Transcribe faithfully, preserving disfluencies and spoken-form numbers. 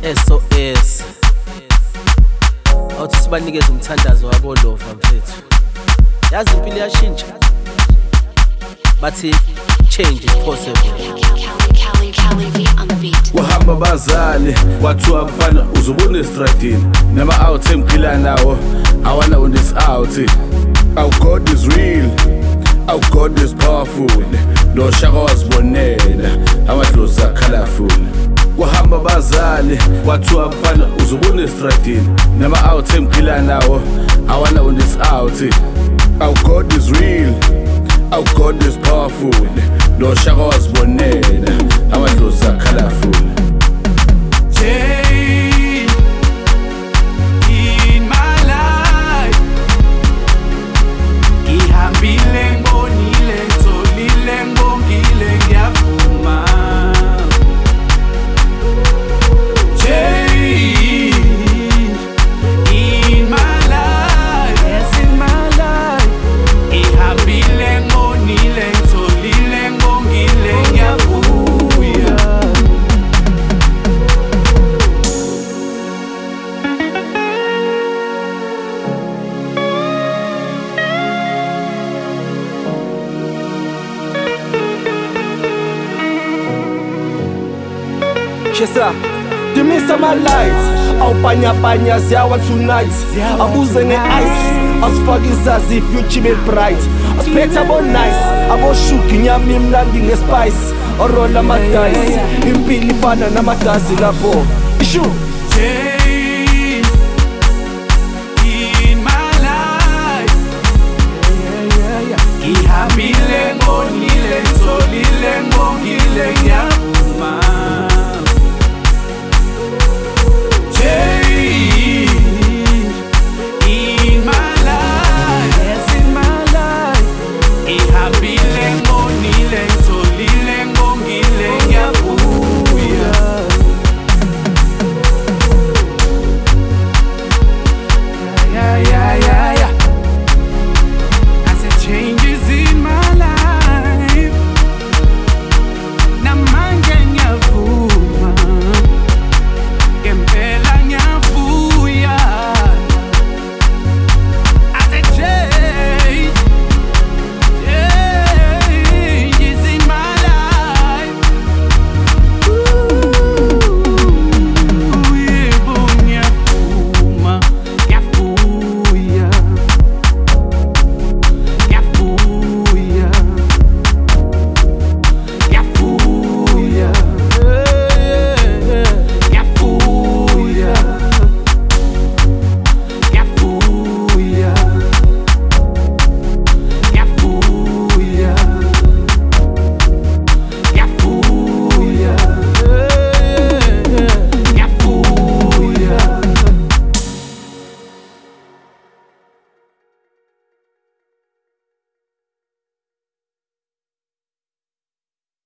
S O S awuthi sibanikeze umthandazo wabolova mfethu. Yazi impilo yashintsha bathi change is possible. Kuhamba bazali kwathiwa mfana uzobona estradini nama out emphila nawo awana on this out. Our God is real, our God is powerful. Lo shaka wazibonela amadlozi colorful. Kuhamba bazali kwathiwa mfana uzobona estradini nama out emphila nawo awana on this out. Our God is real, our God is powerful. Lo shaka wazibonela amadlozi colorful. Change in my life. Ngihambile ngonile ngitholile ngongile ngiyavuma. Change in my life. Yes, in my life. Ngihambile ngonile ngitholile ngongile ngiyavuma. Chesa, give me some lights. Au panya panya ziyawa tonight. Abuze ne ice. As fucking sassy future bright. As better but nice. Abo shuki nyami mnandi nge spice. Orola madice. Impili fana na madazi labo. Ishu. Change in my life. Ngihambile ngonile ngitholile ngongile ngiyavuma.